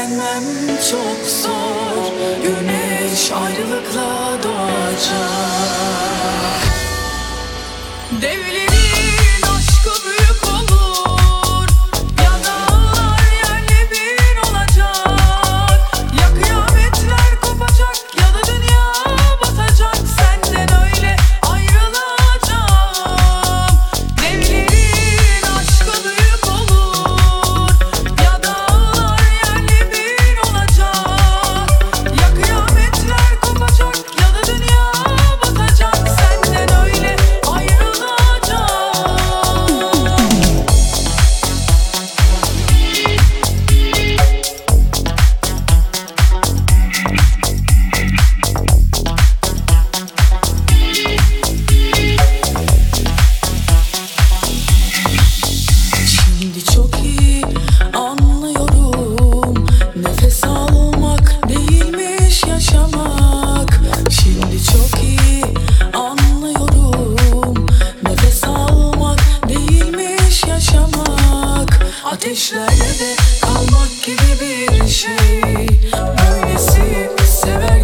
sevmem çok zor. Güneş ayrılıkla doğacak. Devlerin aşkı büyük olur, ya dağlar yerle bir olacak. Ya kıyametler kopacak ya da dünya batacak. Senden öyle ayrılacağım. Devlerin aşkı büyük olur, ya dağlar yerle bir olacak. Ya kıyametler kopacak ya da dünya batacak. Senden öyle Şimdi çok iyi anlıyorum, nefes almak değilmiş yaşamak. Şimdi çok iyi anlıyorum, nefes almak değilmiş yaşamak. Ateşlerde kalmak gibi bir şey, böylesi sever